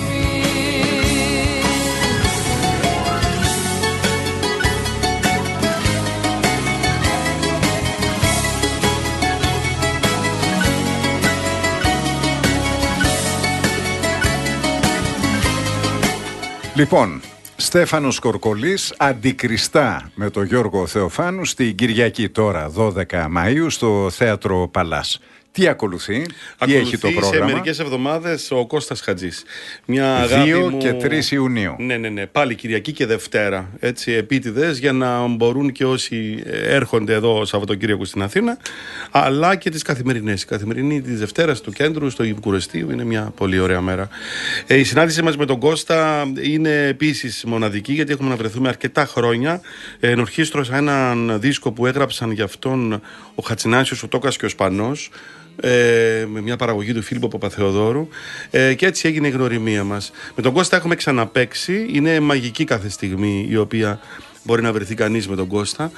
Λοιπόν, Στέφανος Κορκολής αντικριστά με τον Γιώργο Θεοφάνου στην Κυριακή τώρα 12 Μαΐου στο Θέατρο Παλάς. Τι ακολουθεί, τι έχει το πρόγραμμα? Σε μερικές εβδομάδες ο Κώστας Χατζής. 2 και 3 Ιουνίου. Ναι. Πάλι Κυριακή και Δευτέρα. Έτσι, επίτηδες για να μπορούν και όσοι έρχονται εδώ Σαββατοκύριακο στην Αθήνα, αλλά και τις καθημερινές. Η καθημερινή της Δευτέρας του κέντρου, στο Βουκουρεστίου, είναι μια πολύ ωραία μέρα. Η συνάντησή μας με τον Κώστα είναι επίσης μοναδική, γιατί έχουμε να βρεθούμε αρκετά χρόνια. Ενορχίστρωσα έναν δίσκο που έγραψαν για αυτόν ο Χατσινάσιος, ο Τόκας και ο Σπανός, με μια παραγωγή του Φίλιππο Παπαθεοδόρου, και έτσι έγινε η γνωριμία μας. Με τον Κώστα έχουμε ξαναπαίξει. Είναι μαγική κάθε στιγμή η οποία μπορεί να βρεθεί κανείς με τον Κώστα.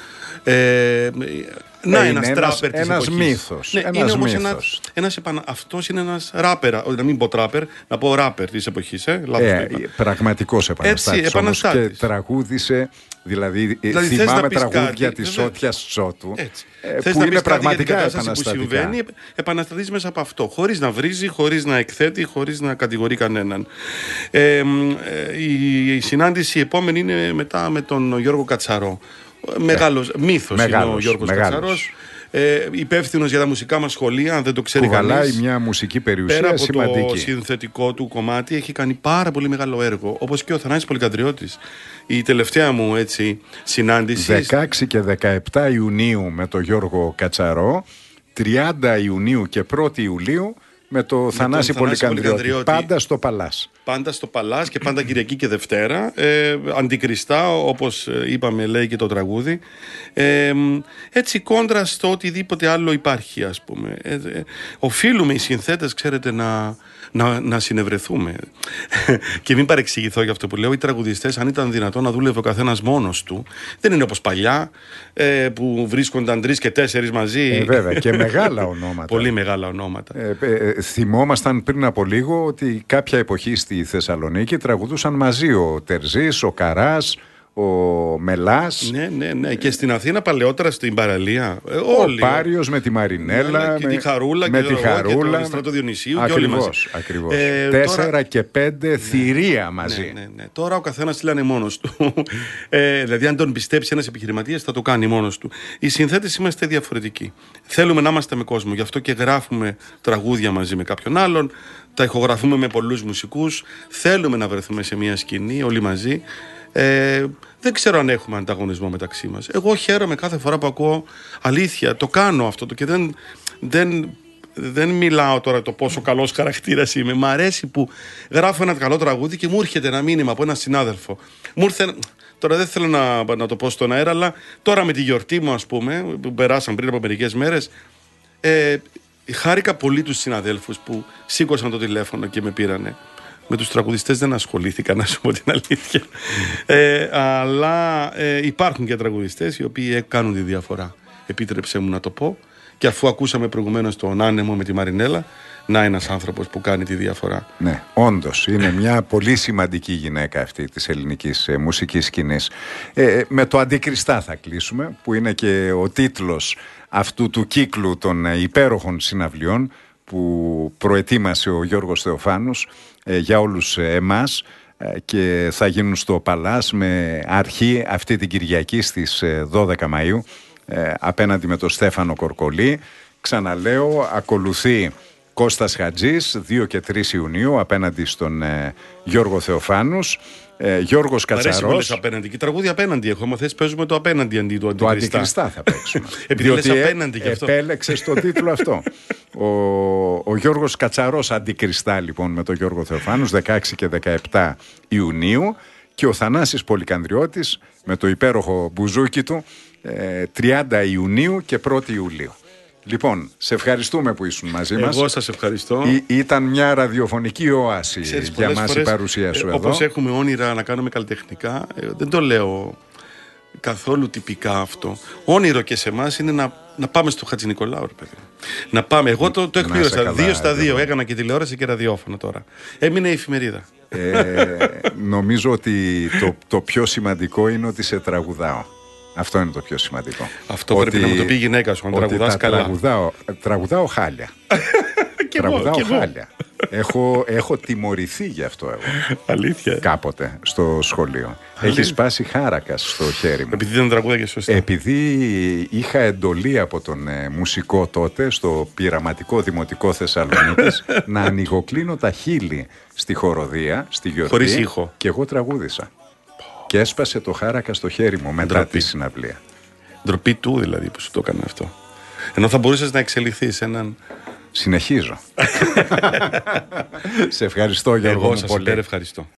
Ένας τράπερ της εποχής. Μύθος. Ναι, είναι όμως αυτός είναι ένας ράπερ, να μην πω τράπερ, να πω ράπερ της εποχής. Πραγματικός επαναστάτης όμως, και τραγούδισε, δηλαδή θυμάμαι τραγούδια της Σότιας Τσότου, που είναι πραγματικά επαναστατικά. Που συμβαίνει, επαναστατής μέσα από αυτό, χωρίς να βρίζει, χωρίς να εκθέτει, χωρίς να κατηγορεί κανέναν. Η συνάντηση επόμενη είναι μετά με τον Γιώργο Κατσαρό. Μεγάλος μύθος είναι ο Γιώργος Κατσαρός. Υπεύθυνος για τα μουσικά μας σχολεία, αν δεν το ξέρει κανείς. Κουβαλάει μια μουσική περιουσία πέρα από σημαντική. Το συνθετικό του κομμάτι έχει κάνει πάρα πολύ μεγάλο έργο, όπως και ο Θανάσης Πολυκαντριώτης. Η τελευταία μου συνάντηση 16 και 17 Ιουνίου με τον Γιώργο Κατσαρό, 30 Ιουνίου και 1 Ιουλίου με το Θανάση Πολυκαντριώτη. Πάντα στο Παλάς. Πάντα στο Παλάς και πάντα Κυριακή και Δευτέρα. Αντικριστά, όπως είπαμε, λέει και το τραγούδι. Έτσι κόντρα στο οτιδήποτε άλλο υπάρχει, ας πούμε. Οφείλουμε οι συνθέτες, ξέρετε, να συνευρεθούμε. Και μην παρεξηγηθώ για αυτό που λέω. Οι τραγουδιστές, αν ήταν δυνατόν να δούλευε ο καθένας μόνος του, δεν είναι όπως παλιά, που βρίσκονταν 3 και 4 μαζί. Βέβαια, και μεγάλα ονόματα. Πολύ μεγάλα ονόματα. Θυμόμασταν πριν από λίγο ότι κάποια εποχή στη Θεσσαλονίκη τραγουδούσαν μαζί ο Τερζής, ο Καράς, ο Μελάς. Ναι. Και στην Αθήνα παλαιότερα στην παραλία. Ο Πάριος με τη Μαρινέλα. Και τη Χαρούλα με τη Χαρούλα. Και τον Στράτο Διονυσίου. Και όλοι μαζί. Ακριβώς. 4 και 5 θηρία μαζί. Ναι. Τώρα ο καθένας τη λένε μόνος του. Δηλαδή, αν τον πιστέψει ένας επιχειρηματίας, θα το κάνει μόνος του. Οι συνθέτες είμαστε διαφορετικοί. Θέλουμε να είμαστε με κόσμο. Γι' αυτό και γράφουμε τραγούδια μαζί με κάποιον άλλον. Τα ηχογραφούμε με πολλούς μουσικούς. Θέλουμε να βρεθούμε σε μια σκηνή όλοι μαζί. Δεν ξέρω αν έχουμε ανταγωνισμό μεταξύ μας. Εγώ χαίρομαι κάθε φορά που ακούω, αλήθεια, το κάνω αυτό και δεν μιλάω τώρα το πόσο καλός χαρακτήρας είμαι. Μ' αρέσει που γράφω ένα καλό τραγούδι και μου έρχεται ένα μήνυμα από έναν συνάδελφο. Μου ήρθε, τώρα δεν θέλω να το πω στον αέρα, αλλά τώρα με τη γιορτή μου, ας πούμε, που περάσαν πριν από μερικές μέρες, χάρηκα πολύ τους συναδέλφους που σήκωσαν το τηλέφωνο και με πήρανε. Με τους τραγουδιστές δεν ασχολήθηκα, να σου πω την αλήθεια. Αλλά υπάρχουν και τραγουδιστές οι οποίοι κάνουν τη διαφορά. Επίτρεψέ μου να το πω. Και αφού ακούσαμε προηγουμένως τον Άνεμο με τη Μαρινέλα, να ένας άνθρωπος που κάνει τη διαφορά. Ναι, όντως είναι μια πολύ σημαντική γυναίκα αυτή της ελληνικής μουσικής σκηνής. Με το Αντικριστά θα κλείσουμε, που είναι και ο τίτλος αυτού του κύκλου των υπέροχων συναυλιών που προετοίμασε ο Γιώργος Θεοφάνους για όλους εμάς και θα γίνουν στο Παλάς με αρχή αυτή την Κυριακή στις 12 Μαΐου απέναντι με τον Στέφανο Κορκολή. Ξαναλέω, ακολουθεί Κώστας Χατζής 2 και 3 Ιουνίου απέναντι στον Γιώργο Θεοφάνους. Γιώργος Κατσαρός. Αρέσει απέναντι. Και τραγούδι απέναντι έχω. Μα θες παίζουμε το απέναντι αντί του Αντικριστά. Το Αντικριστά θα παίξουμε. Επειδή λες απέναντι γι' αυτό. Επέλεξες τον τίτλο αυτό. Ο Γιώργος Κατσαρός Αντικριστά λοιπόν με τον Γιώργο Θεοφάνους 16 και 17 Ιουνίου και ο Θανάσης Πολυκανδριώτης με το υπέροχο μπουζούκι του 30 Ιουνίου και 1η Ιουλίου. Λοιπόν, σε ευχαριστούμε που ήσουν μαζί μας. Εγώ σας ευχαριστώ. Ήταν μια ραδιοφωνική όαση για μας η παρουσία σου εδώ. Όπως έχουμε όνειρα να κάνουμε καλλιτεχνικά, δεν το λέω καθόλου τυπικά αυτό. Όνειρο και σε εμάς είναι να πάμε στο Χατζηνικολάου, ρε παιδί. Να πάμε. Εγώ το εκπλήρωσα. 2 στα 2. Έκανα και τηλεόραση και ραδιόφωνο τώρα. Έμεινε η εφημερίδα. Νομίζω ότι το πιο σημαντικό είναι ότι σε τραγουδάω. Αυτό είναι το πιο σημαντικό. Αυτό πρέπει να μου το πει η γυναίκα σου, αν τραγουδάς καλά. Τραγουδάω χάλια. Τραγουδάω χάλια. Έχω τιμωρηθεί γι' αυτό εγώ. Αλήθεια. Κάποτε στο σχολείο. Έχει σπάσει χάρακας στο χέρι μου. Επειδή δεν τραγούδαγε σωστά. Επειδή είχα εντολή από τον μουσικό τότε στο πειραματικό δημοτικό Θεσσαλονίκης να ανοιγοκλίνω τα χείλη στη χοροδία, στη γιορτή. Χωρίς ήχο. Και εγώ τραγούδισα. Και έσπασε το χάρακα στο χέρι μου μετά τη συναυλία. Ντροπή του δηλαδή που σου το έκανε αυτό. Ενώ θα μπορούσες να εξελιχθείς έναν... Συνεχίζω. Σε ευχαριστώ Γιώργο μου πολύ. Εγώ σας ευχαριστώ.